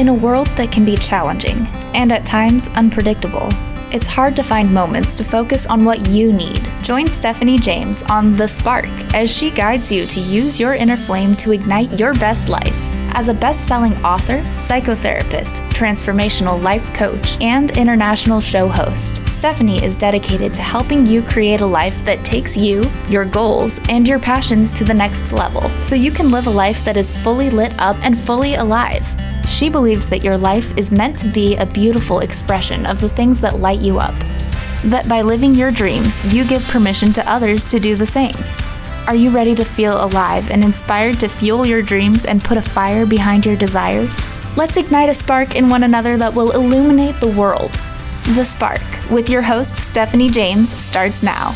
In a world that can be challenging and at times unpredictable, it's hard to find moments to focus on what you need. Join Stephanie James on The Spark as she guides you to use your inner flame to ignite your best life. As a best-selling author, psychotherapist, transformational life coach, and international show host, Stephanie is dedicated to helping you create a life that takes you, your goals, and your passions to the next level, so you can live a life that is fully lit up and fully alive. She believes that your life is meant to be a beautiful expression of the things that light you up. That by living your dreams, you give permission to others to do the same. Are you ready to feel alive and inspired to fuel your dreams and put a fire behind your desires? Let's ignite a spark in one another that will illuminate the world. The Spark, with your host Stephanie James, starts now.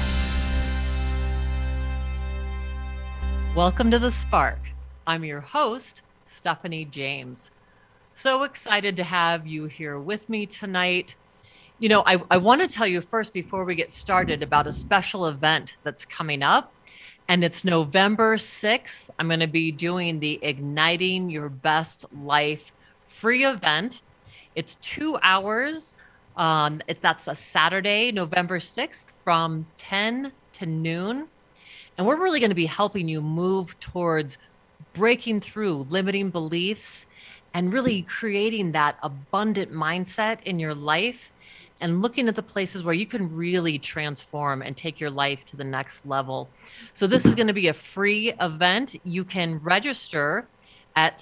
Welcome to The Spark. I'm your host, Stephanie James. So excited to have you here with me tonight. You know, I want to tell you first, before we get started, about a special event that's coming up. And it's November 6th. I'm going to be doing the Igniting Your Best Life free event. It's 2 hours. That's a Saturday, November 6th from 10 to noon. And we're really going to be helping you move towards breaking through limiting beliefs and really creating that abundant mindset in your life and looking at the places where you can really transform and take your life to the next level. So this is going to be a free event. You can register at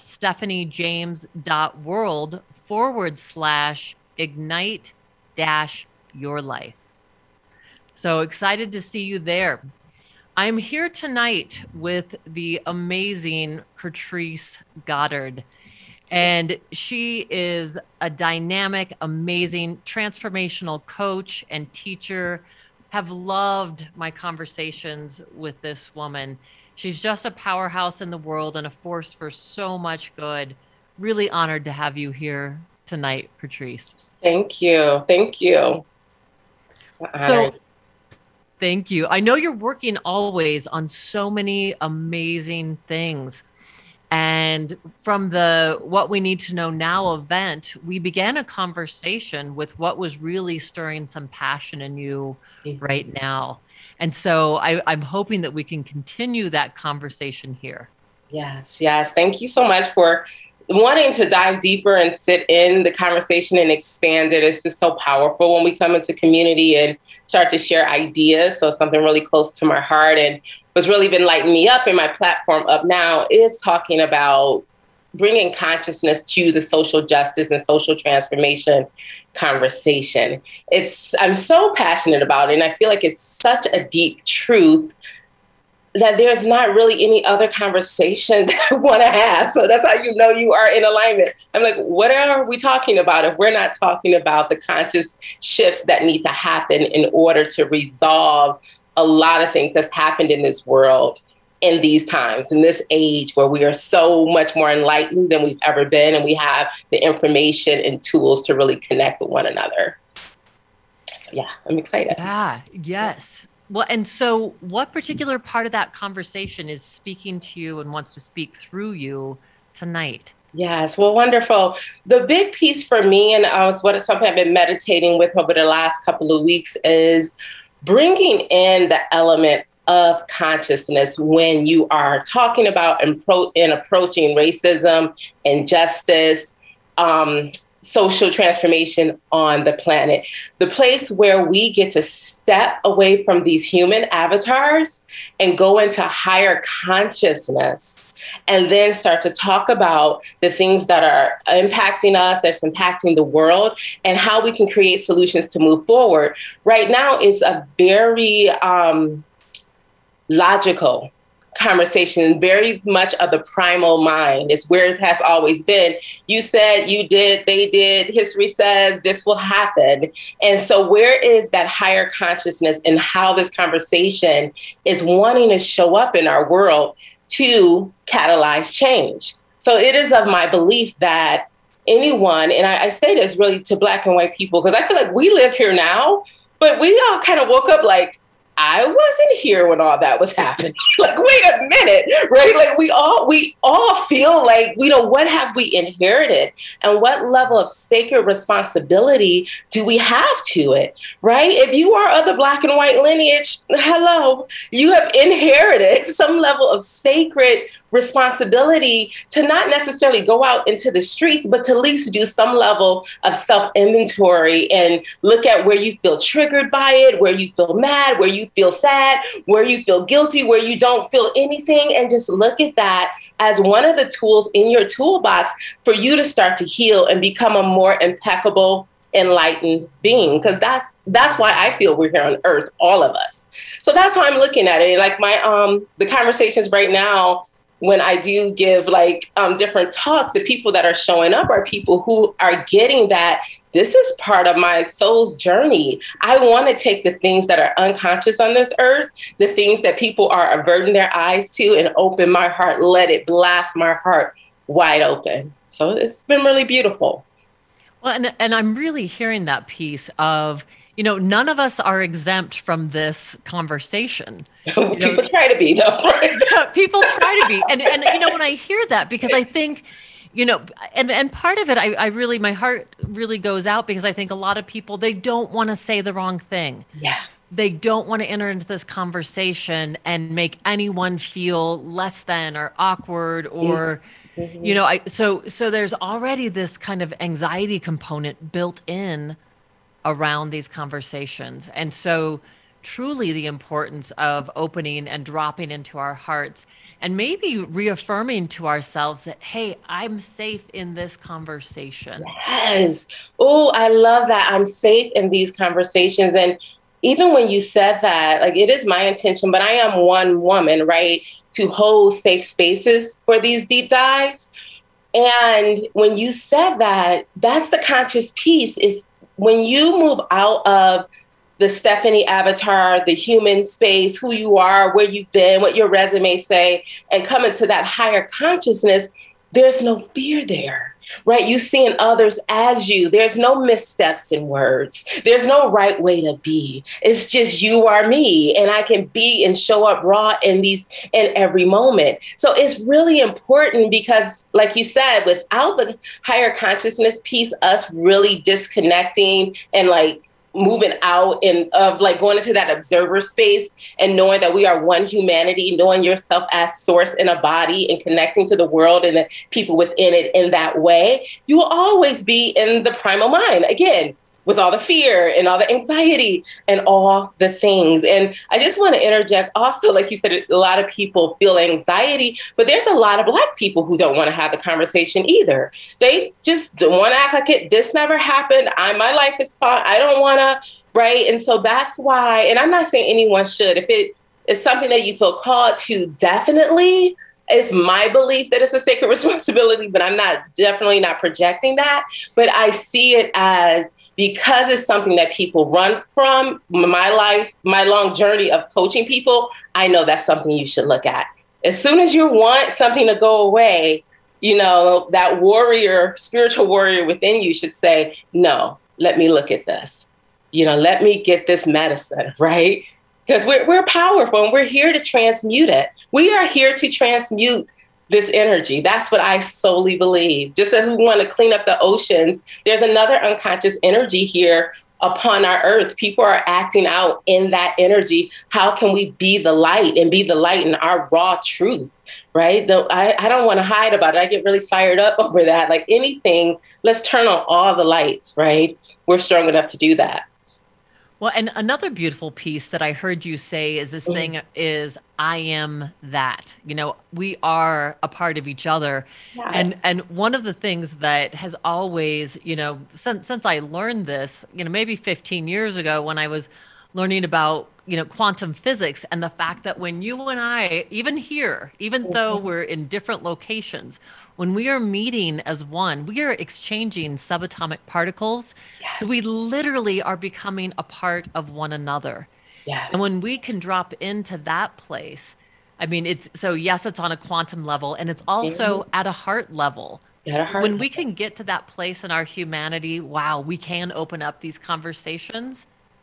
stephaniejames.world/ignite-your life. So excited to see you there. I'm here tonight with the amazing Catrice Goddard. And she is a dynamic, amazing, transformational coach and teacher. Have loved my conversations with this woman. She's just a powerhouse in the world and a force for so much good. Really honored to have you here tonight, Catrice. Thank you. Thank you. So, thank you. I know you're working always on so many amazing things. And from the What We Need to Know Now event, we began a conversation with what was really stirring some passion in you right now. And so I'm hoping that we can continue that conversation here. Yes. Thank you so much for wanting to dive deeper and sit in the conversation and expand it. It's just so powerful when we come into community and start to share ideas. So something really close to my heart and what's really been lighting me up in my platform Up Now is talking about bringing consciousness to the social justice and social transformation conversation. I'm so passionate about it, and I feel like it's such a deep truth that there's not really any other conversation that I want to have. So that's how you know you are in alignment. I'm like, what are we talking about if we're not talking about the conscious shifts that need to happen in order to resolve a lot of things that's happened in this world in these times, in this age where we are so much more enlightened than we've ever been, and we have the information and tools to really connect with one another. So yeah, I'm excited. Yeah, yes. Well, and so what particular part of that conversation is speaking to you and wants to speak through you tonight? Yes, well, wonderful. The big piece for me, and something I've been meditating with over the last couple of weeks, is bringing in the element of consciousness when you are talking about and approaching racism, injustice, social transformation on the planet. The place where we get to step away from these human avatars and go into higher consciousness and then start to talk about the things that are impacting us, that's impacting the world, and how we can create solutions to move forward. Right now is a very logical conversation, very much of the primal mind. It's where it has always been. You said, you did, they did, history says this will happen. And so where is that higher consciousness and how this conversation is wanting to show up in our world to catalyze change? So it is of my belief that anyone, and I say this really to Black and white people, because I feel like we live here now, but we all kind of woke up like, I wasn't here when all that was happening. Like, wait a planet, right? Like we all feel like, what have we inherited and what level of sacred responsibility do we have to it, right? If you are of the Black and white lineage, hello, you have inherited some level of sacred responsibility to not necessarily go out into the streets, but to at least do some level of self-inventory and look at where you feel triggered by it, where you feel mad, where you feel sad, where you feel guilty, where you don't feel anything, and just look at that as one of the tools in your toolbox for you to start to heal and become a more impeccable, enlightened being. Because that's why I feel we're here on earth, all of us. So that's how I'm looking at it. Like the conversations right now, when I do give different talks, the people that are showing up are people who are getting that this is part of my soul's journey. I want to take the things that are unconscious on this earth, the things that people are averting their eyes to, and open my heart, let it blast my heart wide open. So it's been really beautiful. Well, and I'm really hearing that piece of, none of us are exempt from this conversation. People try to be, though, right? People try to be. And when I hear that, because I think, and part of it, I really, my heart really goes out because I think a lot of people, they don't want to say the wrong thing. Yeah. They don't want to enter into this conversation and make anyone feel less than or awkward or, so there's already this kind of anxiety component built in around these conversations. And so truly the importance of opening and dropping into our hearts and maybe reaffirming to ourselves that, hey, I'm safe in this conversation. Yes. Oh, I love that. I'm safe in these conversations. And even when you said that, it is my intention, but I am one woman, right, to hold safe spaces for these deep dives. And when you said that, that's the conscious piece, is when you move out of the Stephanie avatar, the human space, who you are, where you've been, what your resume say, and come into that higher consciousness, there's no fear there, right? You seeing others as you. There's no missteps in words. There's no right way to be. It's just you are me, and I can be and show up raw in every moment. So it's really important because, like you said, without the higher consciousness piece, us really disconnecting and moving out of going into that observer space and knowing that we are one humanity, knowing yourself as source in a body and connecting to the world and the people within it in that way, you will always be in the primal mind. Again, with all the fear and all the anxiety and all the things. And I just want to interject also, like you said, a lot of people feel anxiety, but there's a lot of Black people who don't want to have the conversation either. They just don't want to act like this never happened. My life is fine. I don't want to, right? And so that's why, and I'm not saying anyone should, if it is something that you feel called to, definitely. It's my belief that it's a sacred responsibility, but I'm definitely not projecting that. But I see it as, because it's something that people run from, my long journey of coaching people, I know that's something you should look at. As soon as you want something to go away, that warrior, spiritual warrior within you should say, no, let me look at this. Let me get this medicine, right? Because we're powerful and we're here to transmute it. We are here to transmute this energy. That's what I solely believe. Just as we want to clean up the oceans, there's another unconscious energy here upon our earth. People are acting out in that energy. How can we be the light and be the light in our raw truth, right? I don't want to hide about it. I get really fired up over that. Like anything, let's turn on all the lights, right? We're strong enough to do that. Well, and another beautiful piece that I heard you say is this thing is, I am that, we are a part of each other. Yeah. And one of the things that has always, since I learned this, maybe 15 years ago when I was learning about, quantum physics and the fact that when you and I, even here, even though we're in different locations, when we are meeting as one, we are exchanging subatomic particles. Yes. So we literally are becoming a part of one another. Yes. And when we can drop into that place, it's on a quantum level, and it's also at a heart level. When we can get to that place in our humanity, wow, we can open up these conversations.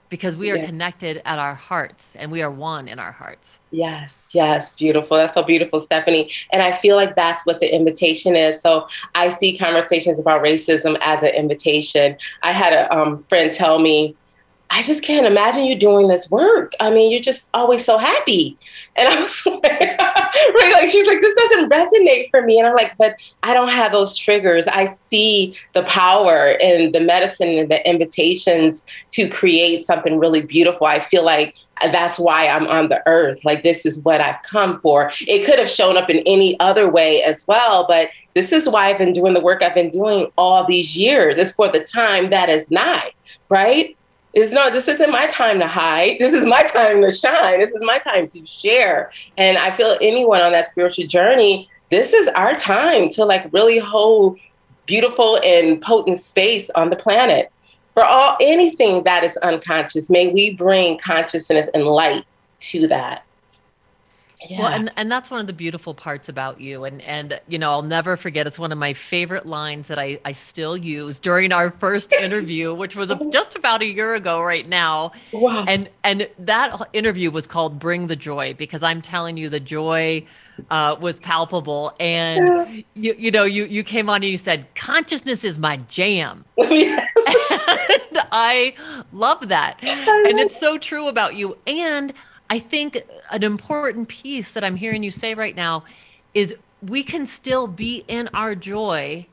because we are connected at our hearts and we are one in our hearts. Yes, yes, beautiful. That's so beautiful, Stephanie. And I feel like that's what the invitation is. So I see conversations about racism as an invitation. I had a friend tell me, I just can't imagine you doing this work. I mean, you're just always so happy. And I was like, right, like, she's like, this doesn't resonate for me. And I'm like, but I don't have those triggers. I see the power in the medicine and the invitations to create something really beautiful. I feel like that's why I'm on the earth. Like, this is what I've come for. It could have shown up in any other way as well, but this is why I've been doing the work I've been doing all these years. It's for the time that is nigh, right? This isn't my time to hide. This is my time to shine. This is my time to share. And I feel anyone on that spiritual journey, this is our time to like really hold beautiful and potent space on the planet. For anything that is unconscious, may we bring consciousness and light to that. Yeah. Well, and that's one of the beautiful parts about you. And you know, I'll never forget, it's one of my favorite lines that I still use during our first interview, which was just about a year ago right now. Wow. And that interview was called Bring the Joy, because I'm telling you, the joy was palpable. And you came on and you said, consciousness is my jam. Yes. And I love that. And it's so true about you. And I think an important piece that I'm hearing you say right now is we can still be in our joy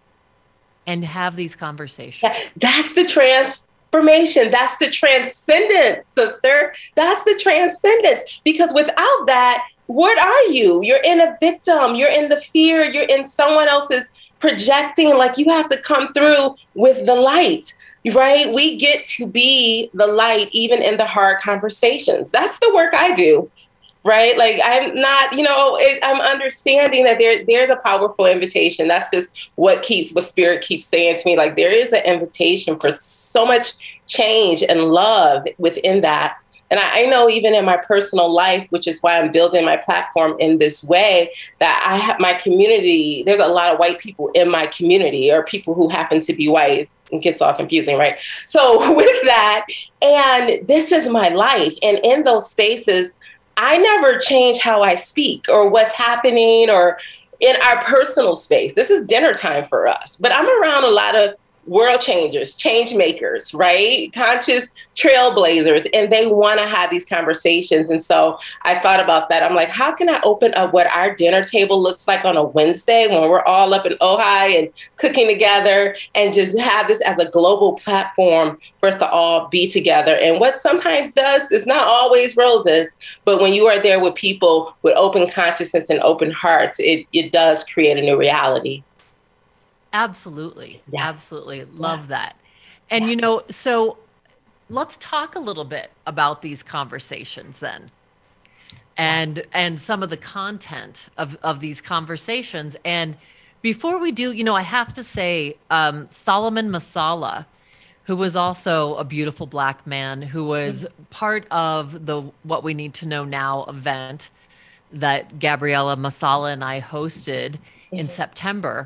and have these conversations. That's the transformation. That's the transcendence, sister. That's the transcendence. Because without that, what are you? You're in a victim. You're in the fear. You're in someone else's projecting. Like, you have to come through with the light. Right? We get to be the light even in the hard conversations. That's the work I do. Right? Like, I'm not, I'm understanding that there's a powerful invitation. That's just what Spirit keeps saying to me. Like, there is an invitation for so much change and love within that. And I know even in my personal life, which is why I'm building my platform in this way, that I have my community. There's a lot of white people in my community, or people who happen to be white. It gets all confusing, right? So with that, and this is my life. And in those spaces, I never change how I speak or what's happening or in our personal space. This is dinner time for us. But I'm around a lot of world changers, change makers, right? Conscious trailblazers, and they want to have these conversations. And so I thought about that. I'm like, how can I open up what our dinner table looks like on a Wednesday when we're all up in Ojai and cooking together, and just have this as a global platform for us to all be together. And what sometimes does is not always roses, but when you are there with people with open consciousness and open hearts, it does create a new reality. Absolutely. Yeah. Absolutely. Love that. And, so let's talk a little bit about these conversations then, and some of the content of these conversations. And before we do, I have to say, Solomon Masala, who was also a beautiful Black man, who was part of the What We Need to Know Now event that Gabriella Masala and I hosted in September.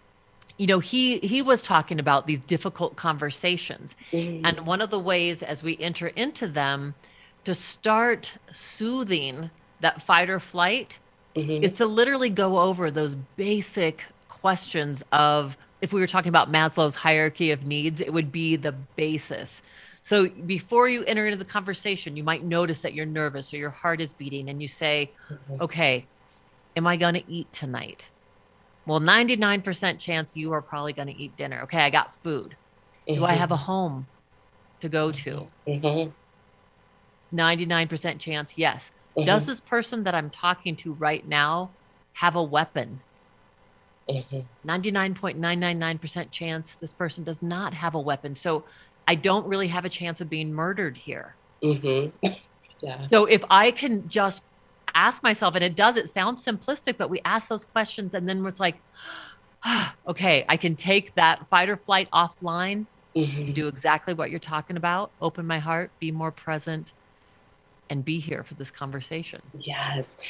He was talking about these difficult conversations. And one of the ways as we enter into them to start soothing that fight or flight is to literally go over those basic questions of, if we were talking about Maslow's hierarchy of needs, it would be the basis. So before you enter into the conversation, you might notice that you're nervous or your heart is beating, and you say, okay, am I going to eat tonight? Well, 99% chance you are probably going to eat dinner. Okay, I got food. Do I have a home to go to? 99% chance, yes. Does this person that I'm talking to right now have a weapon? 99.999% chance this person does not have a weapon. So I don't really have a chance of being murdered here. Yeah. So if I can just ask myself, and it sounds simplistic, but we ask those questions, and then it's like, okay, I can take that fight or flight offline and do exactly what you're talking about. Open my heart, be more present, and be here for this conversation. Yes.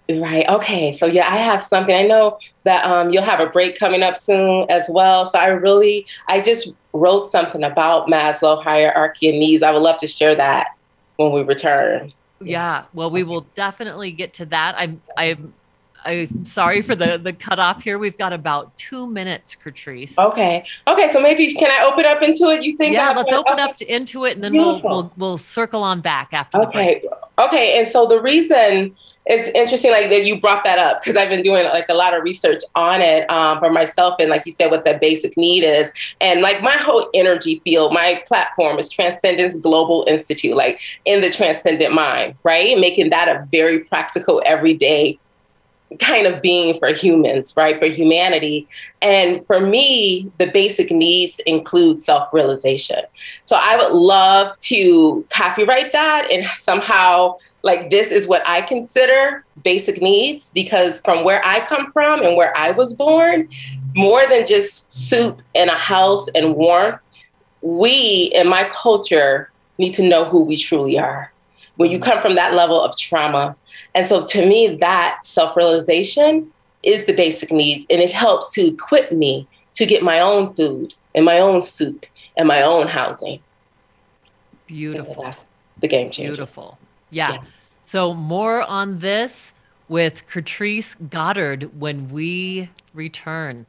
Right. Okay. So yeah, I have something. I know that you'll have a break coming up soon as well. So I just wrote something about Maslow hierarchy of needs. I would love to share that when we return. Yeah. Well, we will definitely get to that. I'm sorry for the cutoff here. We've got about 2 minutes, Catrice. Okay. Okay. So maybe can I open up into it? You think? Yeah, let's open up into it, and then we'll circle on back after the break. Okay. And so the reason it's interesting, like that you brought that up, because I've been doing like a lot of research on it for myself, and like you said, what the basic need is, and like my whole energy field, my platform is Transcendence Global Institute, like in the transcendent mind, right? Making that a very practical, everyday kind of being for humans, right? For humanity. And for me, the basic needs include self-realization. So I would love to copyright that and somehow, like, this is what I consider basic needs, because from where I come from and where I was born, more than just soup and a house and warmth, we in my culture need to know who we truly are. When you come from that level of trauma. And so to me, that self-realization is the basic needs. And it helps to equip me to get my own food and my own soup and my own housing. Beautiful. That's the game changer. Beautiful. Yeah. So more on this with Catrice Goddard when we return.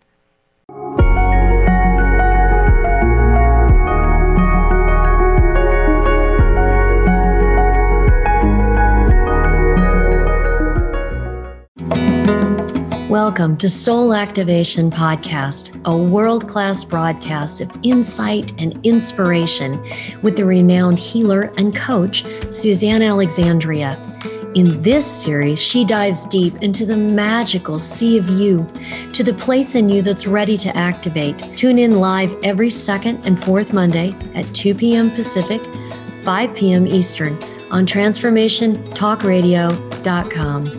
Welcome to Soul Activation Podcast, a world-class broadcast of insight and inspiration with the renowned healer and coach, Suzanne Alexandria. In this series, she dives deep into the magical sea of you, to the place in you that's ready to activate. Tune in live every second and fourth Monday at 2 p.m. Pacific, 5 p.m. Eastern on TransformationTalkRadio.com.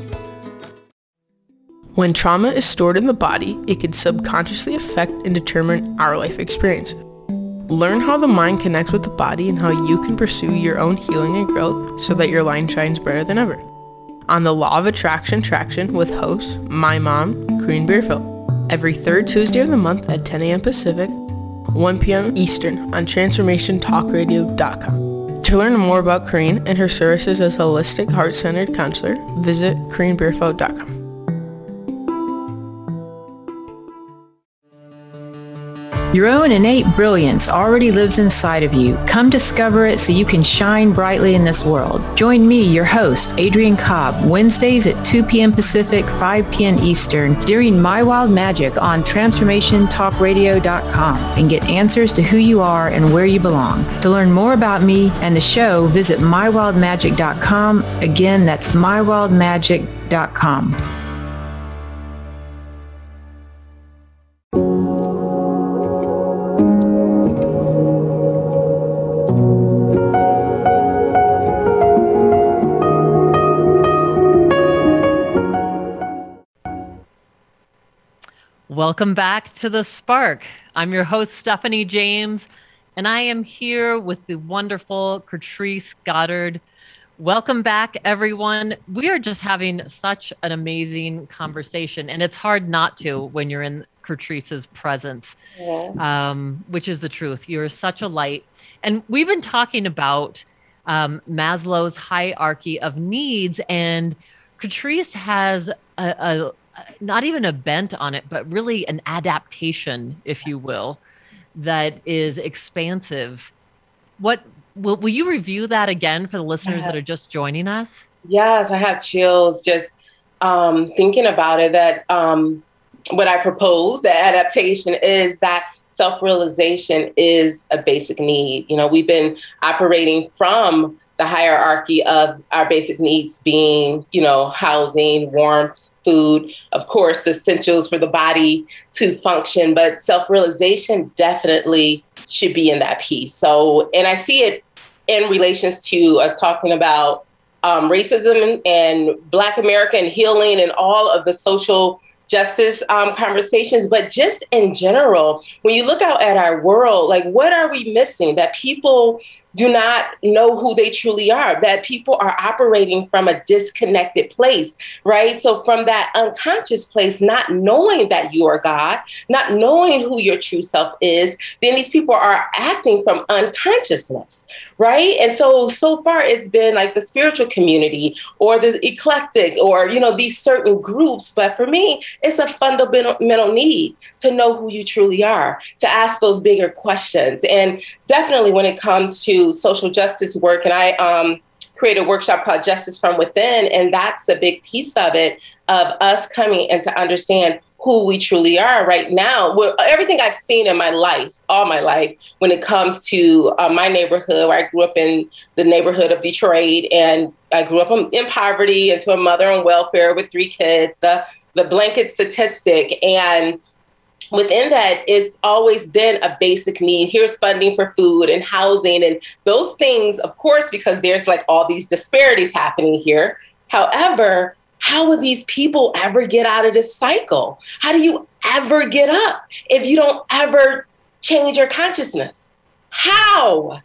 When trauma is stored in the body, it can subconsciously affect and determine our life experience. Learn how the mind connects with the body and how you can pursue your own healing and growth so that your light shines brighter than ever. On the Law of Attraction Traction with host, my mom, Corinne Beerfield, every third Tuesday of the month at 10 a.m. Pacific, 1 p.m. Eastern on TransformationTalkRadio.com. To learn more about Corinne and her services as a holistic, heart-centered counselor, visit CorinneBeerfield.com. Your own innate brilliance already lives inside of you. Come discover it so you can shine brightly in this world. Join me, your host, Adrienne Cobb, Wednesdays at 2 p.m. Pacific, 5 p.m. Eastern, during My Wild Magic on TransformationTalkRadio.com, and get answers to who you are and where you belong. To learn more about me and the show, visit MyWildMagic.com. Again, that's MyWildMagic.com. Welcome back to The Spark. I'm your host, Stephanie James, and I am here with the wonderful Catrice Goddard. Welcome back, everyone. We are just having such an amazing conversation, and it's hard not to when you're in Catrice's presence, which is the truth. You're such a light. And we've been talking about Maslow's hierarchy of needs, and Catrice has a not even a bent on it, but really an adaptation, if you will, that is expansive. What will you review that again for the listeners that are just joining us? Yes, I have chills just thinking about it. That what I propose, the adaptation, is that self-realization is a basic need. You know, we've been operating from the hierarchy of our basic needs being, you know, housing, warmth, food, of course, essentials for the body to function, but self-realization definitely should be in that piece. So, and I see it in relations to us talking about racism and Black American healing and all of the social justice conversations, but just in general, when you look out at our world, like, what are we missing? That people do not know who they truly are, that people are operating from a disconnected place, right? So from that unconscious place, not knowing that you are God, not knowing who your true self is, then these people are acting from unconsciousness, right? And so far it's been like the spiritual community or the eclectic or, these certain groups. But for me, it's a fundamental need to know who you truly are, to ask those bigger questions. And definitely when it comes to social justice work, and I create a workshop called Justice from Within, and that's a big piece of it, of us coming and to understand who we truly are right now. Well, everything I've seen in my life, all my life, when it comes to my neighborhood, where I grew up in the neighborhood of Detroit, and I grew up in poverty and to a mother on welfare with 3 kids, the blanket statistic. And within that, it's always been a basic need. Here's funding for food and housing and those things, of course, because there's like all these disparities happening here. However, how will these people ever get out of this cycle? How do you ever get up if you don't ever change your consciousness? How?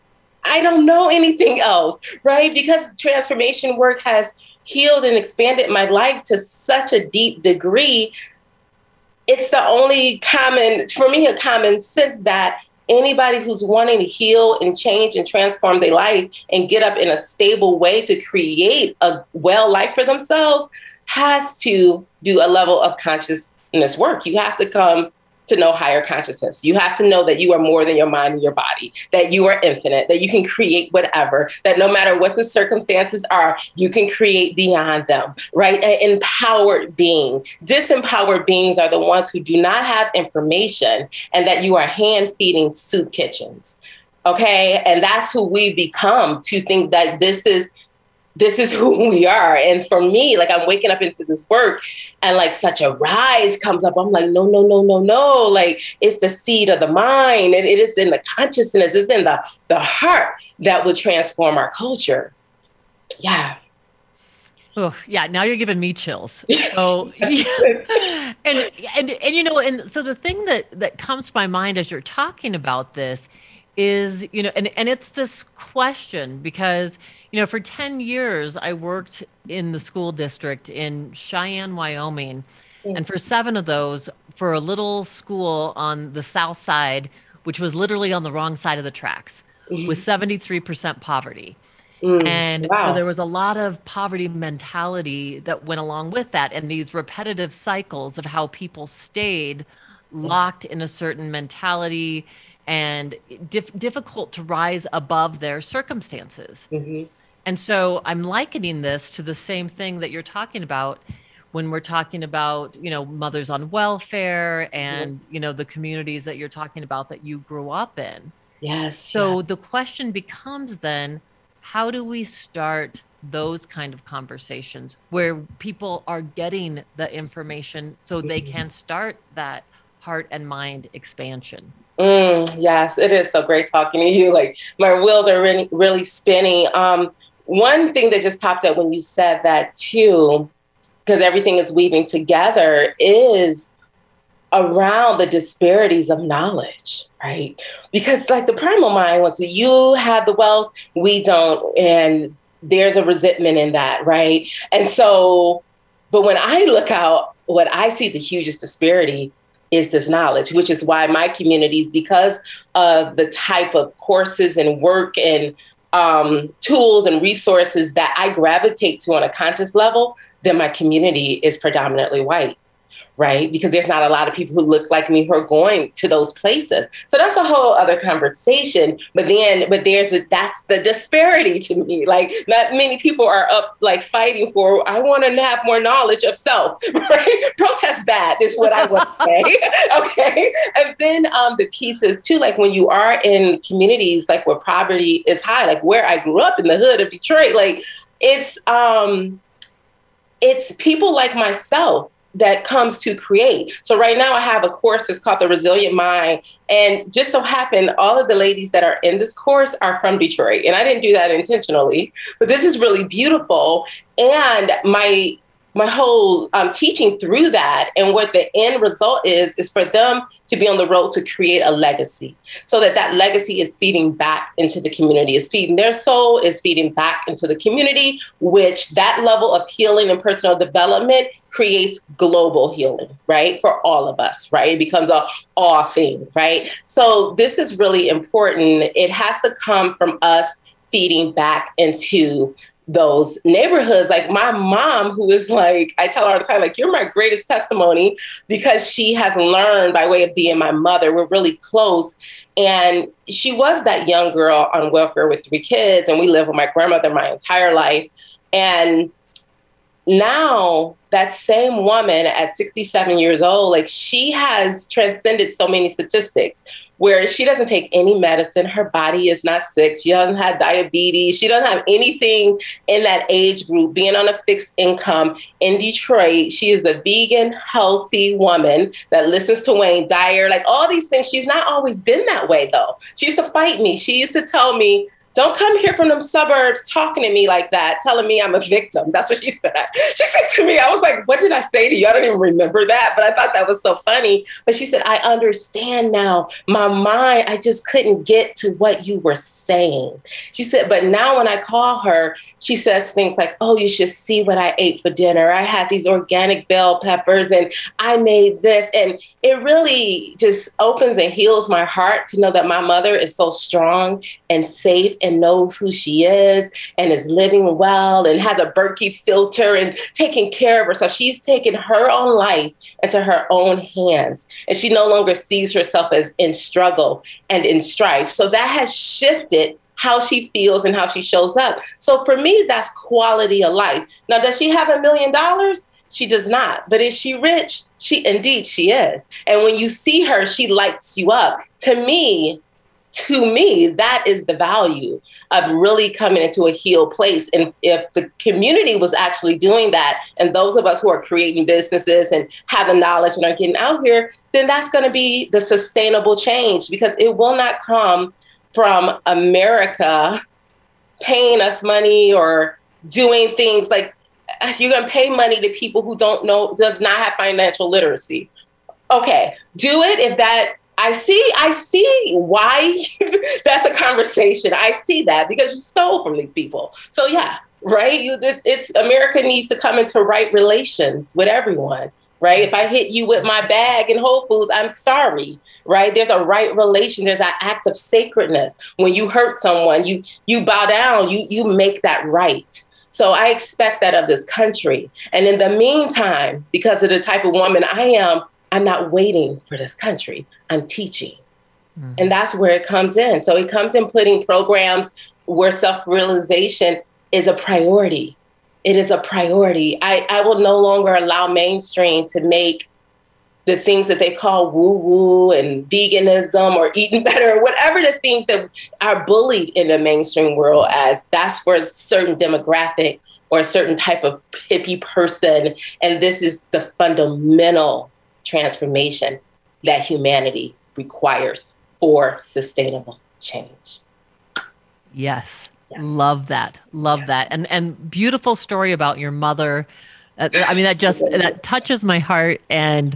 I don't know anything else, right? Because transformation work has healed and expanded my life to such a deep degree. It's the only common sense that anybody who's wanting to heal and change and transform their life and get up in a stable way to create a well life for themselves has to do a level of consciousness work. You have to come to know higher consciousness. You have to know that you are more than your mind and your body, that you are infinite, that you can create whatever, that no matter what the circumstances are, you can create beyond them, right? An empowered being. Disempowered beings are the ones who do not have information and that you are hand feeding soup kitchens. Okay. And that's who we become, to think that this is who we are. And for me, like, I'm waking up into this work and like such a rise comes up. I'm like, no. Like, it's the seed of the mind, and it is in the consciousness, it's in the heart that will transform our culture. Yeah. Oh, yeah. Now you're giving me chills. So, and so the thing that comes to my mind as you're talking about this is, and it's this question, because, for 10 years, I worked in the school district in Cheyenne, Wyoming. And for 7 of those, for a little school on the south side, which was literally on the wrong side of the tracks, with 73% poverty. And so there was a lot of poverty mentality that went along with that, and these repetitive cycles of how people stayed locked in a certain mentality and difficult to rise above their circumstances. And so I'm likening this to the same thing that you're talking about when we're talking about, mothers on welfare and, the communities that you're talking about that you grew up in. Yes. So the question becomes then, how do we start those kind of conversations where people are getting the information so they can start that heart and mind expansion? Yes, it is so great talking to you. Like, my wheels are really, really spinning. One thing that just popped up when you said that too, because everything is weaving together, is around the disparities of knowledge, right? Because like the primal mind wants you have the wealth, we don't, and there's a resentment in that, right? And so, but when I look out, what I see the hugest disparity is this knowledge, which is why my communities, because of the type of courses and work and tools and resources that I gravitate to on a conscious level, then my community is predominantly white, right? Because there's not a lot of people who look like me who are going to those places. So that's a whole other conversation. But that's the disparity to me. Like, not many people are up like fighting for, I want to have more knowledge of self, right? Protest that is what I want to say. Okay. And then the pieces too, like when you are in communities like where poverty is high, like where I grew up in the hood of Detroit, like it's people like myself that comes to create. So right now I have a course that's called The Resilient Mind. And just so happened, all of the ladies that are in this course are from Detroit. And I didn't do that intentionally, but this is really beautiful. And my my whole teaching through that, and what the end result is for them to be on the road to create a legacy, so that legacy is feeding back into the community, is feeding their soul, is feeding back into the community, which that level of healing and personal development creates global healing, right? For all of us, right? It becomes a all thing, right? So this is really important. It has to come from us feeding back into those neighborhoods. Like my mom, who is like, I tell her all the time, like, you're my greatest testimony, because she has learned by way of being my mother. We're really close. And she was that young girl on welfare with 3 kids. And we lived with my grandmother my entire life. And now that same woman at 67 years old, like, she has transcended so many statistics where she doesn't take any medicine. Her body is not sick. She doesn't have diabetes. She doesn't have anything in that age group, being on a fixed income in Detroit. She is a vegan, healthy woman that listens to Wayne Dyer, like all these things. She's not always been that way, though. She used to fight me. She used to tell me, don't come here from them suburbs talking to me like that, telling me I'm a victim. That's what she said. She said to me, I was like, what did I say to you? I don't even remember that, but I thought that was so funny. But she said, I understand now. My mind, I just couldn't get to what you were saying. She said, but now when I call her, she says things like, oh, you should see what I ate for dinner. I had these organic bell peppers and I made this. And it really just opens and heals my heart to know that my mother is so strong and safe and knows who she is and is living well and has a Berkey filter and taking care of herself. She's taken her own life into her own hands, and she no longer sees herself as in struggle and in strife. So that has shifted how she feels and how she shows up. So for me, that's quality of life. Now, does she have $1 million? She does not. But is she rich? Indeed she is. And when you see her, she lights you up. To me, that is the value of really coming into a healed place. And if the community was actually doing that, and those of us who are creating businesses and have the knowledge and are getting out here, then that's going to be the sustainable change, because it will not come from America paying us money or doing things like, you're going to pay money to people who does not have financial literacy. Okay, do it if that. I see why that's a conversation. I see that, because you stole from these people. So yeah, right. It's America needs to come into right relations with everyone, right? If I hit you with my bag in Whole Foods, I'm sorry, right? There's a right relation. There's an act of sacredness. When you hurt someone, you bow down, you make that right. So I expect that of this country. And in the meantime, because of the type of woman I am, I'm not waiting for this country. I'm teaching. Mm-hmm. And that's where it comes in. So it comes in putting programs where self-realization is a priority. It is a priority. I will no longer allow mainstream to make the things that they call woo-woo and veganism or eating better, or whatever the things that are bullied in the mainstream world as that's for a certain demographic or a certain type of hippie person. And this is the fundamental transformation that humanity requires for sustainable change. Yes. Love that. Love that. And beautiful story about your mother. I mean, that touches my heart. And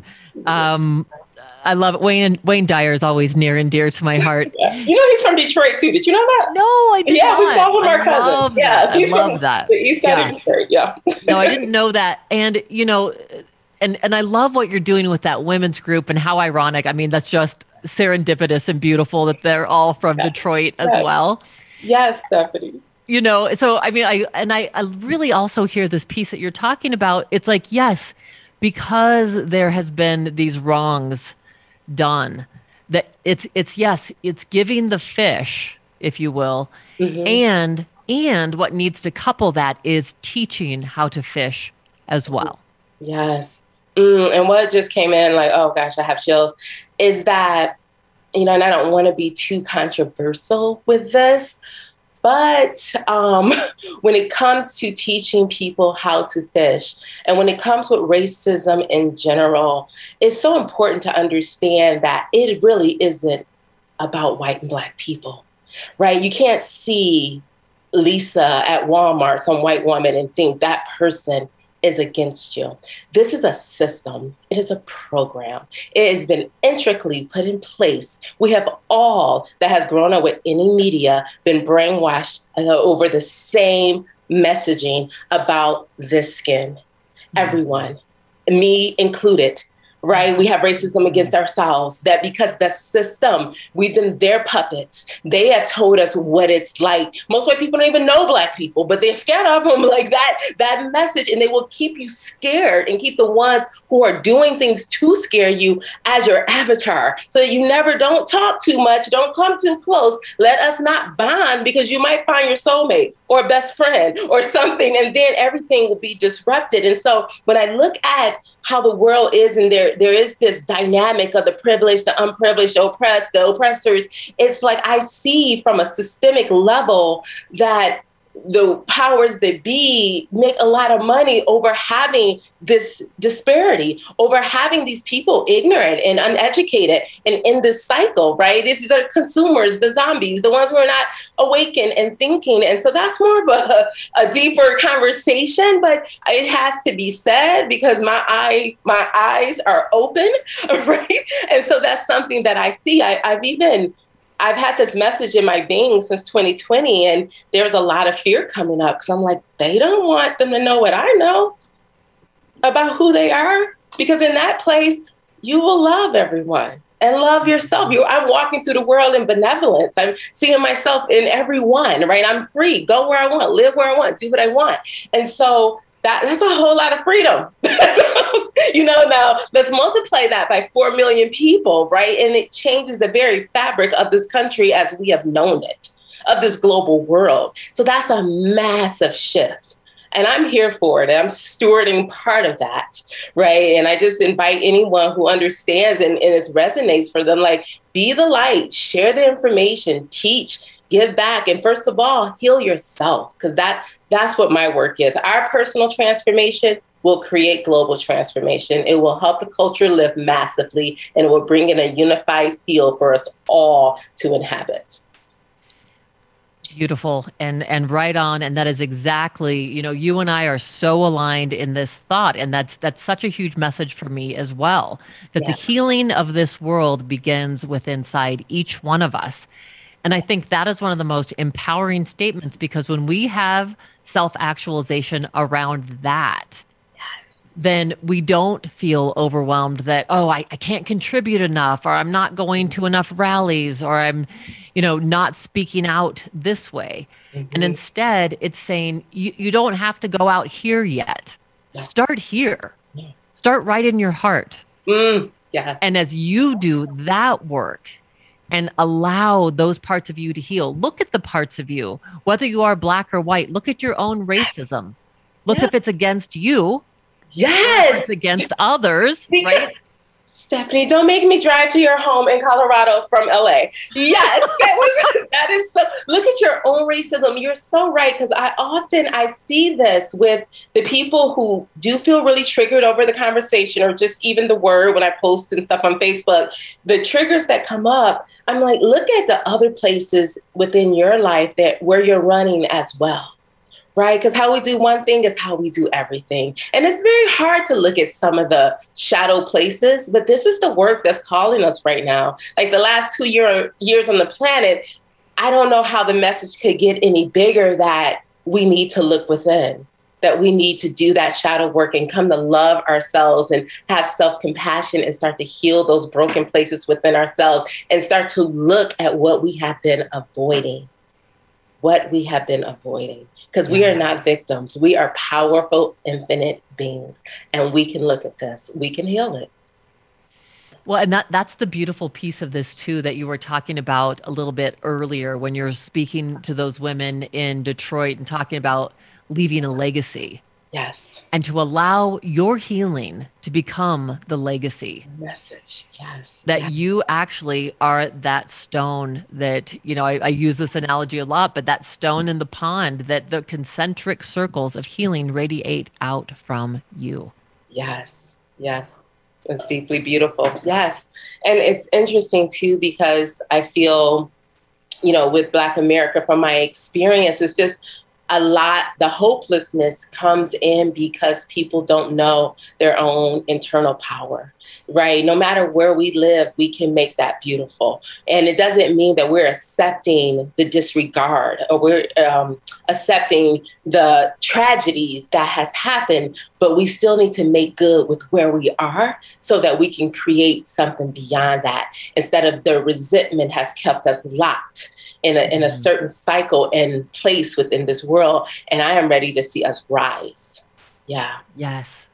I love it. Wayne Dyer is always near and dear to my heart. Yeah. You know, he's from Detroit too. Did you know that? No, I did not. Yeah, we call him our cousin. Yeah, I love that. The east side of Detroit. Yeah. No, I didn't know that. And, you know, and I love what you're doing with that women's group, and how ironic. I mean, that's just serendipitous and beautiful that they're all from Detroit as well. Yes, Stephanie. You know, so I mean, I really also hear this piece that you're talking about. It's like, yes, because there has been these wrongs done, that it's giving the fish, if you will, mm-hmm. and what needs to couple that is teaching how to fish as well. Yes. And what just came in, like, oh gosh, I have chills, is that, you know, and I don't want to be too controversial with this, but when it comes to teaching people how to fish, and when it comes with racism in general, it's so important to understand that it really isn't about white and Black people, right? You can't see Lisa at Walmart, some white woman, and think that person is against you. This is a system. It is a program. It has been intricately put in place. We have all that has grown up with any media been brainwashed over the same messaging about this skin. Everyone, me included. Right? We have racism against ourselves, that because the system, we've been their puppets. They have told us what it's like. Most white people don't even know Black people, but they're scared of them like that message. And they will keep you scared and keep the ones who are doing things to scare you as your avatar. So that you never don't talk too much, don't come too close. Let us not bond because you might find your soulmate or best friend or something. And then everything will be disrupted. And so when I look at how the world is, and there is this dynamic of the privileged, the unprivileged, the oppressed, the oppressors. It's like I see from a systemic level that the powers that be make a lot of money over having this disparity, over having these people ignorant and uneducated and in this cycle, right? It's the consumers, the zombies, the ones who are not awakened and thinking. And so that's more of a deeper conversation, but it has to be said because my eyes are open, right? And so that's something that I see. I've had this message in my being since 2020, and there's a lot of fear coming up because I'm like, they don't want them to know what I know about who they are, because in that place, you will love everyone and love yourself. I'm walking through the world in benevolence. I'm seeing myself in everyone, right? I'm free, go where I want, live where I want, do what I want. And so that's a whole lot of freedom. Now let's multiply that by 4 million people, right? And it changes the very fabric of this country as we have known it, of this global world. So that's a massive shift. And I'm here for it. I'm stewarding part of that, right? And I just invite anyone who understands and it resonates for them, like, be the light, share the information, teach, give back. And first of all, heal yourself, because that's what my work is. Our personal transformation will create global transformation. It will help the culture live massively, and it will bring in a unified field for us all to inhabit. Beautiful and right on. And that is exactly, you and I are so aligned in this thought. And that's such a huge message for me as well, that the healing of this world begins with inside each one of us. And I think that is one of the most empowering statements, because when we have self-actualization around that, then we don't feel overwhelmed that, I can't contribute enough, or I'm not going to enough rallies, or I'm, not speaking out this way. Mm-hmm. And instead, it's saying, you don't have to go out here yet. Yeah. Start here. Yeah. Start right in your heart. Yeah. And as you do that work and allow those parts of you to heal, look at the parts of you, whether you are Black or white, look at your own racism. Look if it's against you. Yes. It's against others, right? Stephanie, don't make me drive to your home in Colorado from LA. Yes, that is so. Look at your own racism. You're so right, because I see this with the people who do feel really triggered over the conversation, or just even the word when I post and stuff on Facebook. The triggers that come up, I'm like, look at the other places within your life where you're running as well. Right? Because how we do one thing is how we do everything. And it's very hard to look at some of the shadow places, but this is the work that's calling us right now. Like the last 2 years on the planet, I don't know how the message could get any bigger that we need to look within, that we need to do that shadow work and come to love ourselves and have self-compassion and start to heal those broken places within ourselves and start to look at what we have been avoiding. Because we are not victims. We are powerful, infinite beings. And we can look at this. We can heal it. Well, and that's the beautiful piece of this, too, that you were talking about a little bit earlier when you're speaking to those women in Detroit and talking about leaving a legacy. Yes. And to allow your healing to become the legacy. Message, yes. That you actually are that stone that, I use this analogy a lot, but that stone in the pond, that the concentric circles of healing radiate out from you. Yes, yes. It's deeply beautiful. Yes. And it's interesting, too, because I feel, with Black America, from my experience, it's just, the hopelessness comes in because people don't know their own internal power, right? No matter where we live, we can make that beautiful. And it doesn't mean that we're accepting the disregard or we're accepting the tragedies that has happened, but we still need to make good with where we are so that we can create something beyond that, instead of the resentment has kept us locked in a certain cycle and place within this world. And I am ready to see us rise. Yeah. Yes.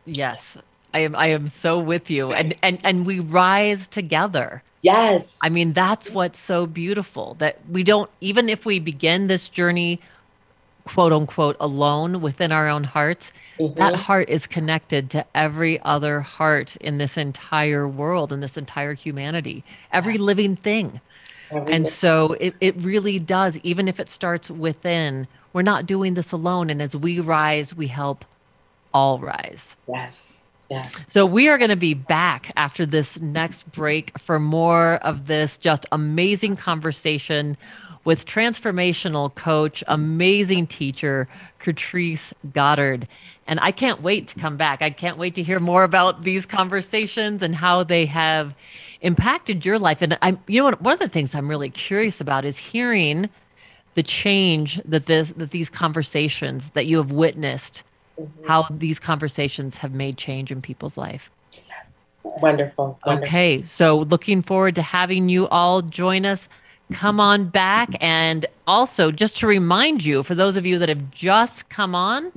I am so with you. And we rise together. Yes. I mean, that's what's so beautiful, that we don't, even if we begin this journey, quote unquote, alone within our own hearts, that heart is connected to every other heart in this entire world, in this entire humanity, every living thing. And so it really does, even if it starts within, we're not doing this alone. And as we rise, we help all rise. Yes. Yeah. So we are going to be back after this next break for more of this just amazing conversation with transformational coach, amazing teacher, Catrice Goddard. And I can't wait to come back. I can't wait to hear more about these conversations and how they have impacted your life. And one of the things I'm really curious about is hearing the change that these conversations that you have witnessed, how these conversations have made change in people's life. Yes. Wonderful. Okay. So looking forward to having you all join us. Come on back. And also, just to remind you, for those of you that have just come on,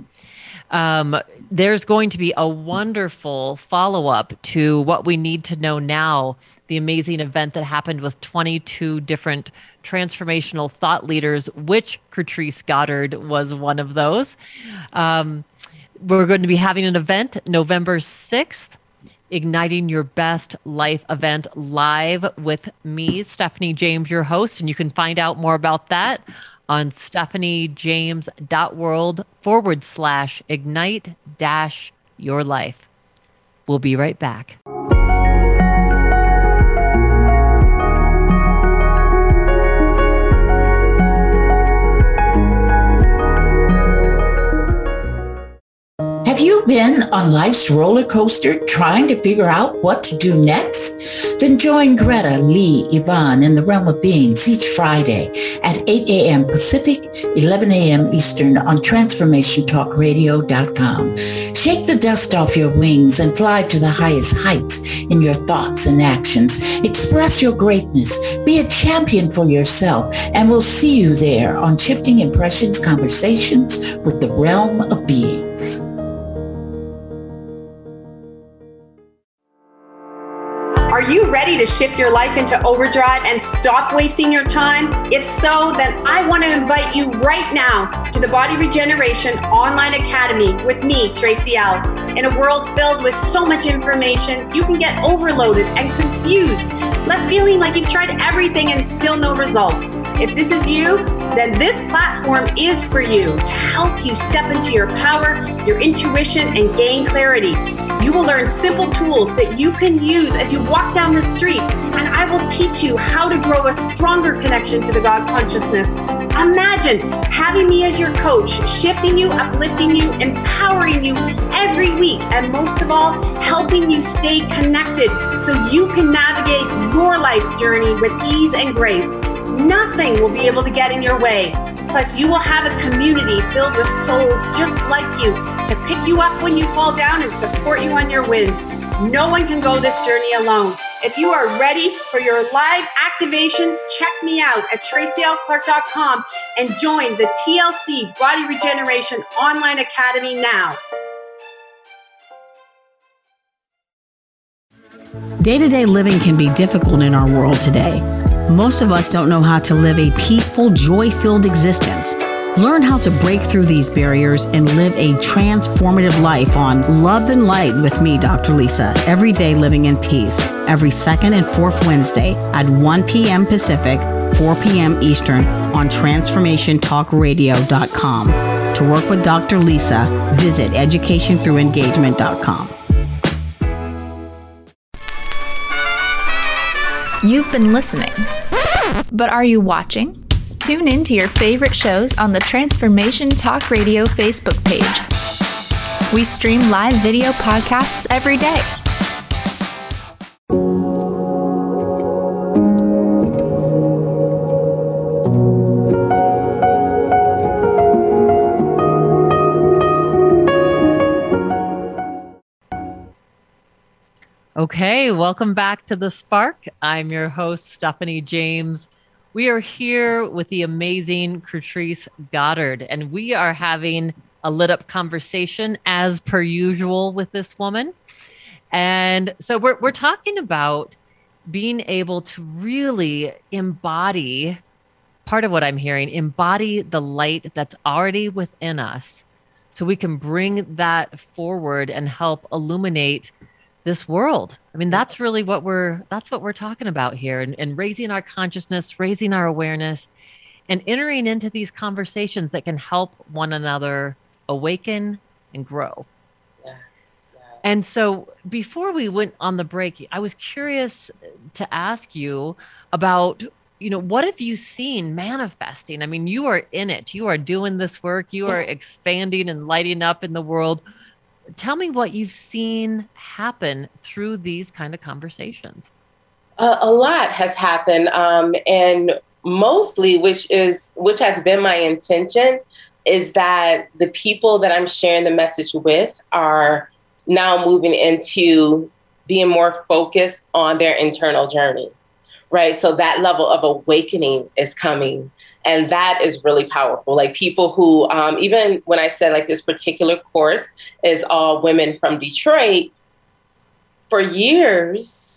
there's going to be a wonderful follow-up to What We Need to Know Now, the amazing event that happened with 22 different transformational thought leaders, which Catrice Goddard was one of those. We're going to be having an event November 6th, Igniting Your Best Life event, live with me, Stephanie James, your host. And you can find out more about that on stephaniejames.world/ignite-your-life. We'll be right back. Have you been on life's roller coaster trying to figure out what to do next? Then join Greta, Lee, Yvonne, and the Realm of Beings each Friday at 8 a.m. Pacific, 11 a.m. Eastern on TransformationTalkRadio.com. Shake the dust off your wings and fly to the highest heights in your thoughts and actions. Express your greatness. Be a champion for yourself, and we'll see you there on Shifting Impressions Conversations with the Realm of Beings. Are you ready to shift your life into overdrive and stop wasting your time? If so, then I want to invite you right now to the Body Regeneration Online Academy with me, Tracy L. In a world filled with so much information, you can get overloaded and confused, left feeling like you've tried everything and still no results. If this is you, then this platform is for you to help you step into your power, your intuition, and gain clarity. You will learn simple tools that you can use as you walk down the street, and I will teach you how to grow a stronger connection to the God consciousness. Imagine having me as your coach, shifting you, uplifting you, empowering you every week, and most of all, helping you stay connected so you can navigate your life's journey with ease and grace. Nothing will be able to get in your way. Plus, you will have a community filled with souls just like you to pick you up when you fall down and support you on your wins. No one can go this journey alone. If you are ready for your live activations, check me out at tracylclark.com and join the TLC Body Regeneration Online Academy now. Day-to-day living can be difficult in our world today. Most of us don't know how to live a peaceful, joy-filled existence. Learn how to break through these barriers and live a transformative life on Love and Light with me, Dr. Lisa, every day living in peace, every second and fourth Wednesday at 1 p.m. Pacific, 4 p.m. Eastern on TransformationTalkRadio.com. To work with Dr. Lisa, visit educationthroughengagement.com. You've been listening, but are you watching? Tune in to your favorite shows on the Transformation Talk Radio Facebook page. We stream live video podcasts every day. Okay, welcome back to The Spark. I'm your host, Stephanie James. We are here with the amazing Kertrice Goddard, and we are having a lit up conversation as per usual with this woman. And so we're talking about being able to really embody, part of what I'm hearing, embody the light that's already within us so we can bring that forward and help illuminate this world. I mean, that's really what we're talking about here, and raising our consciousness, raising our awareness, and entering into these conversations that can help one another awaken and grow. Yeah. And so before we went on the break, I was curious to ask you about, what have you seen manifesting? I mean, you are in it, you are doing this work, you are expanding and lighting up in the world. Tell me what you've seen happen through these kind of conversations. A lot has happened, and mostly, which has been my intention, is that the people that I'm sharing the message with are now moving into being more focused on their internal journey, right? So that level of awakening is coming. And that is really powerful. Like people who, even when I said like this particular course is all women from Detroit, for years,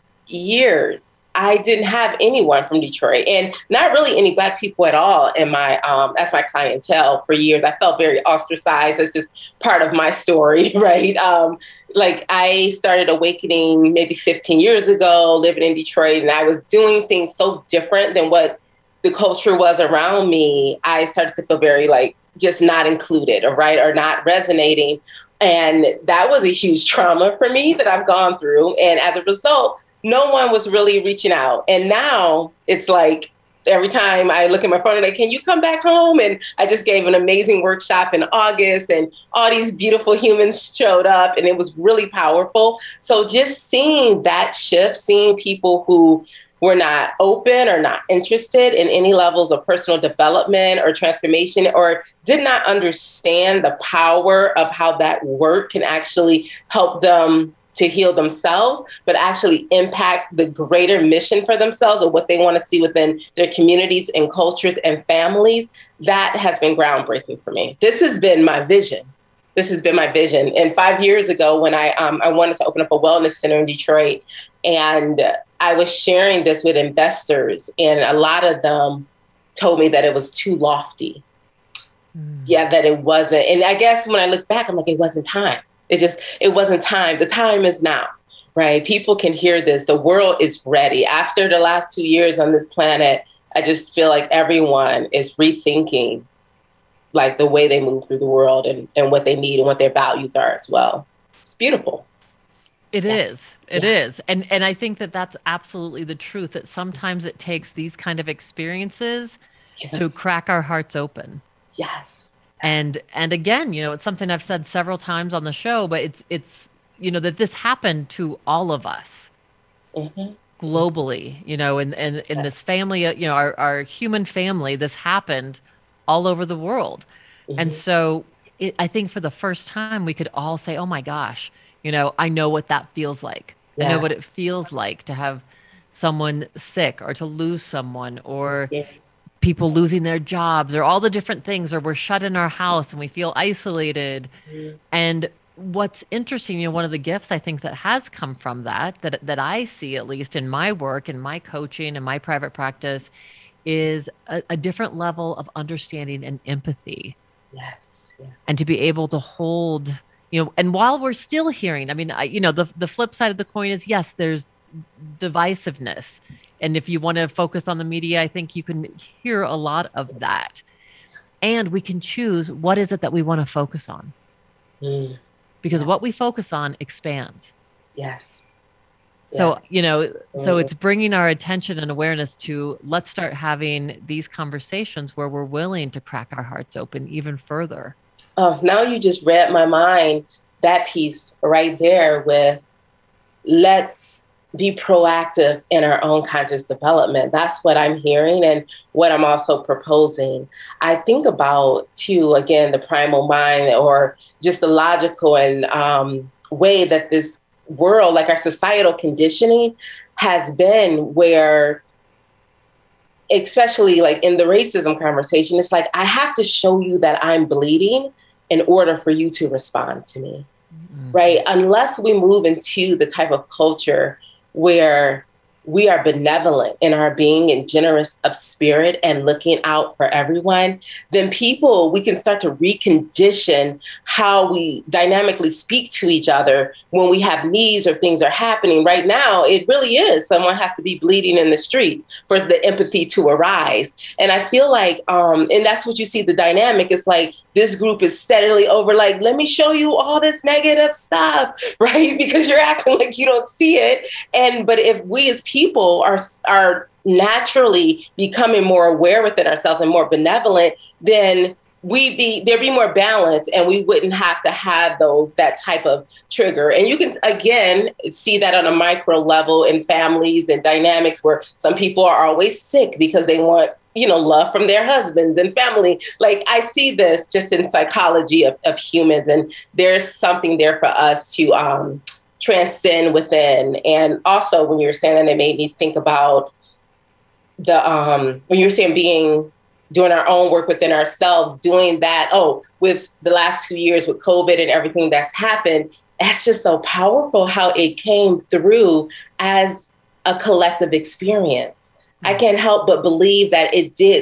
I didn't have anyone from Detroit, and not really any Black people at all in my, as my clientele for years. I felt very ostracized. It's just part of my story, right? Like I started awakening maybe 15 years ago, living in Detroit, and I was doing things so different than what the culture was around me. I started to feel very like just not included, or not resonating. And that was a huge trauma for me that I've gone through. And as a result, no one was really reaching out. And now it's like every time I look at my phone, I'm like, can you come back home? And I just gave an amazing workshop in August, and all these beautiful humans showed up, and it was really powerful. So just seeing that shift, seeing people who were not open or not interested in any levels of personal development or transformation, or did not understand the power of how that work can actually help them to heal themselves, but actually impact the greater mission for themselves or what they want to see within their communities and cultures and families. That has been groundbreaking for me. This has been my vision. And 5 years ago, when I wanted to open up a wellness center in Detroit, and I was sharing this with investors, and a lot of them told me that it was too lofty. Yeah, that it wasn't. And I guess when I look back, I'm like, it wasn't time. It wasn't time. The time is now, right? People can hear this. The world is ready. After the last 2 years on this planet, I just feel like everyone is rethinking like the way they move through the world and what they need and what their values are as well. It's beautiful. It is. And I think that that's absolutely the truth, that sometimes it takes these kind of experiences to crack our hearts open. Yes. And again, it's something I've said several times on the show, but it's that this happened to all of us globally, in this family, our human family, this happened all over the world. And so I think for the first time we could all say, oh my gosh, I know what that feels like. Yeah. I know what it feels like to have someone sick, or to lose someone, or people losing their jobs, or all the different things, or we're shut in our house and we feel isolated. And what's interesting, one of the gifts I think that has come from that I see, at least in my work and my coaching and my private practice, is a different level of understanding and empathy. Yes. Yeah. And to be able to hold, and while we're still hearing, I mean, the flip side of the coin is, yes, there's divisiveness. And if you want to focus on the media, I think you can hear a lot of that. And we can choose what is it that we want to focus on. Because what we focus on expands. Yes. So, so it's bringing our attention and awareness to, let's start having these conversations where we're willing to crack our hearts open even further. Oh, now you just read my mind, that piece right there with let's be proactive in our own conscious development. That's what I'm hearing and what I'm also proposing. I think about, too, again, the primal mind, or just the logical and way that this world, like our societal conditioning, has been, where, especially like in the racism conversation, it's like, I have to show you that I'm bleeding in order for you to respond to me, right? Unless we move into the type of culture where we are benevolent in our being and generous of spirit and looking out for everyone, then we can start to recondition how we dynamically speak to each other when we have needs or things are happening. Right now, it really is someone has to be bleeding in the street for the empathy to arise. And I feel like, and that's what you see the dynamic. It's like this group is steadily over, like, let me show you all this negative stuff, right? Because you're acting like you don't see it. But if we as people are naturally becoming more aware within ourselves and more benevolent, then there'd be more balance, and we wouldn't have to have that type of trigger. And you can, again, see that on a micro level in families and dynamics where some people are always sick because they want, love from their husbands and family. Like, I see this just in psychology of humans, and there's something there for us to transcend within. And also, when you were saying that, it made me think about when you were saying doing our own work within ourselves, doing that, with the last 2 years with COVID and everything that's happened, that's just so powerful how it came through as a collective experience. I can't help but believe that it did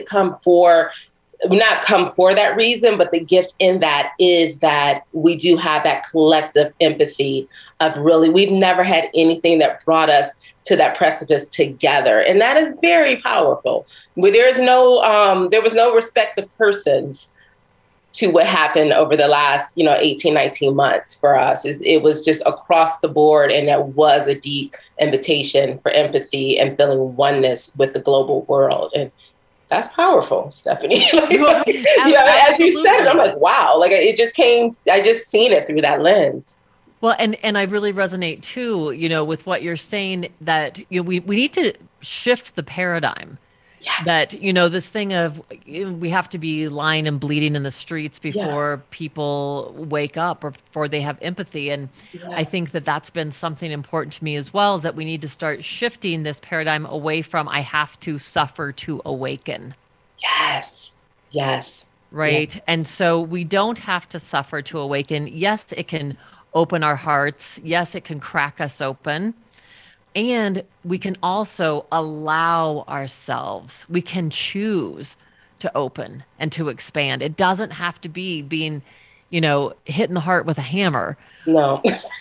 not come for that reason, but the gift in that is that we do have that collective empathy of really, we've never had anything that brought us to that precipice together. And that is very powerful. There was no respect of persons to what happened over the last, 18, 19 months for us. It was just across the board. And it was a deep invitation for empathy and feeling oneness with the global world. And that's powerful, Stephanie. As you said, I'm like, wow, like it just came, I just seen it through that lens. Well, and I really resonate too, with what you're saying, that we need to shift the paradigm. Yeah. That, this thing of we have to be lying and bleeding in the streets before people wake up or before they have empathy. And I think that that's been something important to me as well, is that we need to start shifting this paradigm away from I have to suffer to awaken. Yes. Right. Yeah. And so we don't have to suffer to awaken. Yes, it can open our hearts. Yes, it can crack us open. And we can also allow ourselves, we can choose to open and to expand. It doesn't have to be being, hit in the heart with a hammer. No.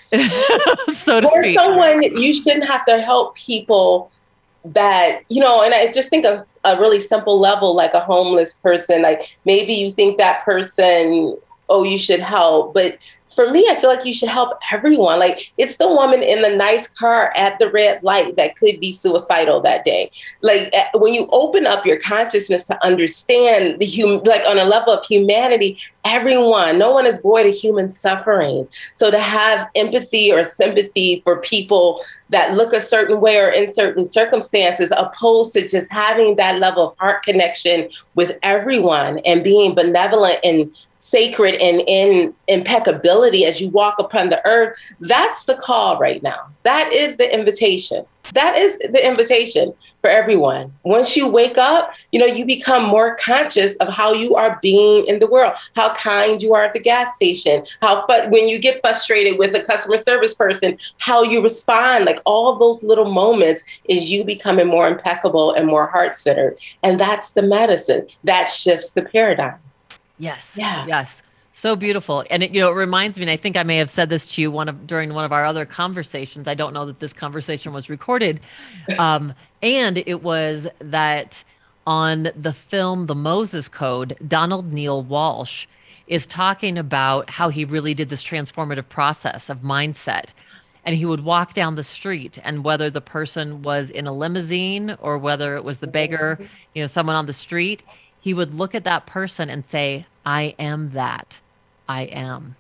So to speak. Or someone, you shouldn't have to help people that, and I just think of a really simple level, like a homeless person, like maybe you think that person, you should help, but for me, I feel like you should help everyone. Like, it's the woman in the nice car at the red light that could be suicidal that day. Like, when you open up your consciousness to understand like on a level of humanity, everyone, no one is void of human suffering. So to have empathy or sympathy for people that look a certain way or in certain circumstances, opposed to just having that level of heart connection with everyone and being benevolent and sacred and in impeccability as you walk upon the earth, that's the call right now. That is the invitation. That is the invitation for everyone. Once you wake up, you become more conscious of how you are being in the world, how kind you are at the gas station, when you get frustrated with a customer service person, how you respond, like all those little moments is you becoming more impeccable and more heart-centered. And that's the medicine that shifts the paradigm. Yes. Yeah. Yes. So beautiful. And it reminds me, and I think I may have said this to you during one of our other conversations. I don't know that this conversation was recorded. And it was that on the film, The Moses Code, Donald Neil Walsh is talking about how he really did this transformative process of mindset. and he would walk down the street, and whether the person was in a limousine or whether it was the beggar, someone on the street, he would look at that person and say, I am that. I am.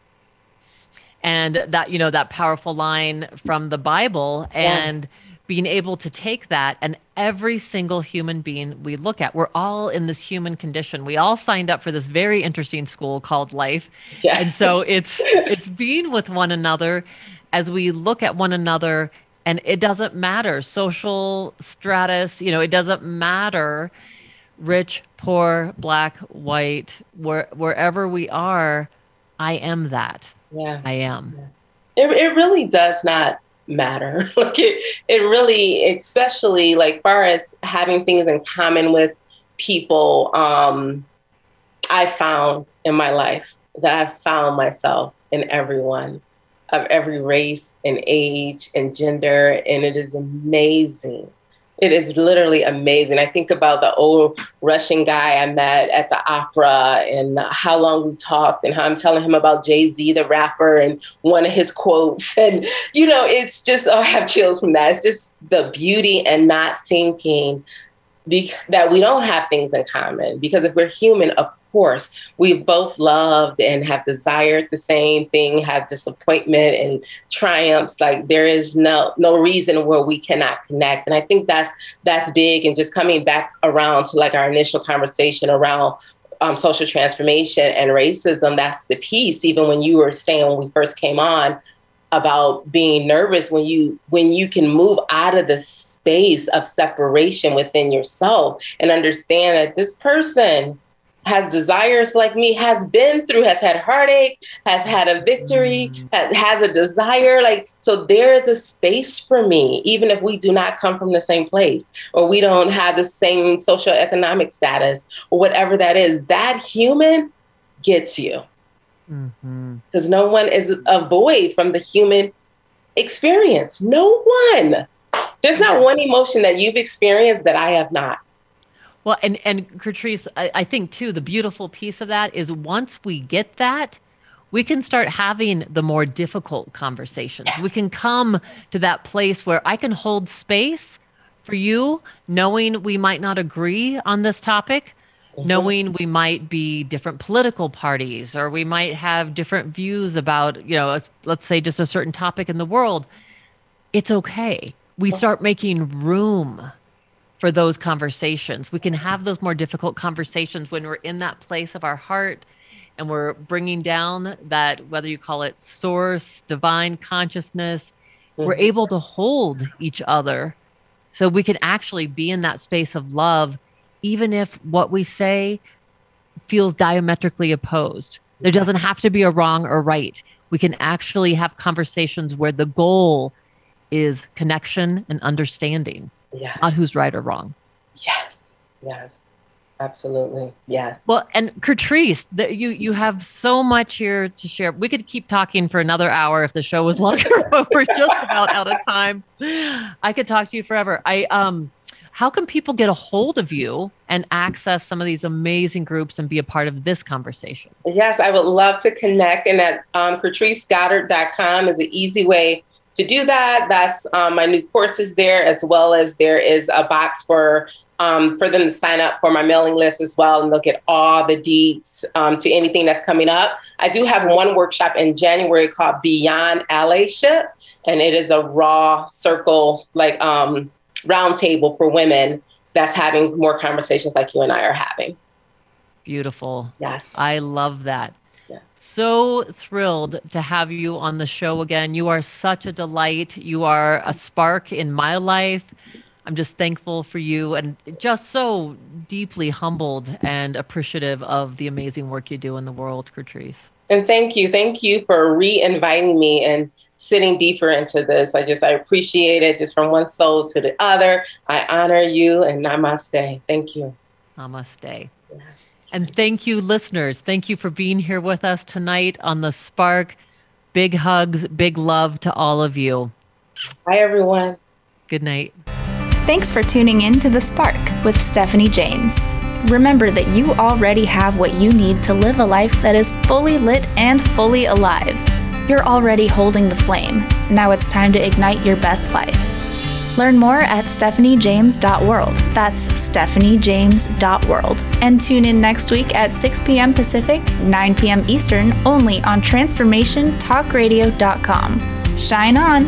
And that, that powerful line from the Bible, and being able to take that, and every single human being we look at, we're all in this human condition. We all signed up for this very interesting school called life. Yeah. And so it's being with one another as we look at one another, and it doesn't matter social status, it doesn't matter rich, poor, black, white, wherever we are, I am that. Yeah. I am. It really does not matter. Like it really, especially like far as having things in common with people, I found in my life that I've found myself in everyone of every race and age and gender. And it is amazing. It is literally amazing. I think about the old Russian guy I met at the opera and how long we talked and how I'm telling him about Jay-Z, the rapper, and one of his quotes. And, it's just, I have chills from that. It's just the beauty and not thinking that we don't have things in common. Because if we're human, of course, we've both loved and have desired the same thing, have disappointment and triumphs. Like there is no reason where we cannot connect. And I think that's big. And just coming back around to like our initial conversation around social transformation and racism, that's the piece. Even when you were saying when we first came on about being nervous, when you can move out of the space of separation within yourself and understand that this person has desires like me, has been through, has had heartache, has had a victory, has a desire. Like, so there is a space for me, even if we do not come from the same place or we don't have the same socioeconomic status or whatever that is, that human gets you. Because no one is a void from the human experience. No one. There's not one emotion that you've experienced that I have not. Well, and Kertrice, I think too, the beautiful piece of that is once we get that, we can start having the more difficult conversations. We can come to that place where I can hold space for you, knowing we might not agree on this topic, knowing we might be different political parties, or we might have different views about, let's say just a certain topic in the world. It's okay. We start making room for those conversations. We can have those more difficult conversations when we're in that place of our heart and we're bringing down that, whether you call it source, divine consciousness, we're able to hold each other so we can actually be in that space of love, even if what we say feels diametrically opposed. There doesn't have to be a wrong or right. We can actually have conversations where the goal is connection and understanding. Yeah. Not who's right or wrong. Yes, absolutely. Yeah. Well, and Kertrice, you have so much here to share. We could keep talking for another hour if the show was longer, but we're just about out of time. I could talk to you forever. How can people get a hold of you and access some of these amazing groups and be a part of this conversation? Yes, I would love to connect. And at KertriceGoddard.com is an easy way to do that. That's my new courses there, as well as there is a box for them to sign up for my mailing list as well and look at all the deeds to anything that's coming up. I do have one workshop in January called Beyond Allyship, and it is a raw circle, like roundtable for women that's having more conversations like you and I are having. Beautiful. Yes. I love that. So thrilled to have you on the show again. You are such a delight. You are a spark in my life. I'm just thankful for you and just so deeply humbled and appreciative of the amazing work you do in the world, Kertrice. And thank you. Thank you for re-inviting me and sitting deeper into this. I appreciate it, just from one soul to the other. I honor you, and namaste. Thank you. Namaste. Yes. And thank you, listeners. Thank you for being here with us tonight on The Spark. Big hugs, big love to all of you. Bye, everyone. Good night. Thanks for tuning in to The Spark with Stephanie James. Remember that you already have what you need to live a life that is fully lit and fully alive. You're already holding the flame. Now it's time to ignite your best life. Learn more at stephaniejames.world. That's stephaniejames.world. And tune in next week at 6 p.m. Pacific, 9 p.m. Eastern, only on transformationtalkradio.com. Shine on!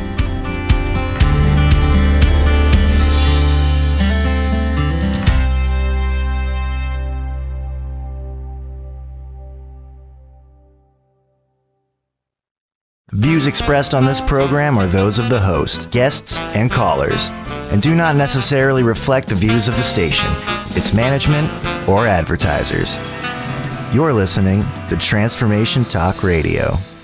The views expressed on this program are those of the host, guests, and callers, and do not necessarily reflect the views of the station, its management, or advertisers. You're listening to Transformation Talk Radio.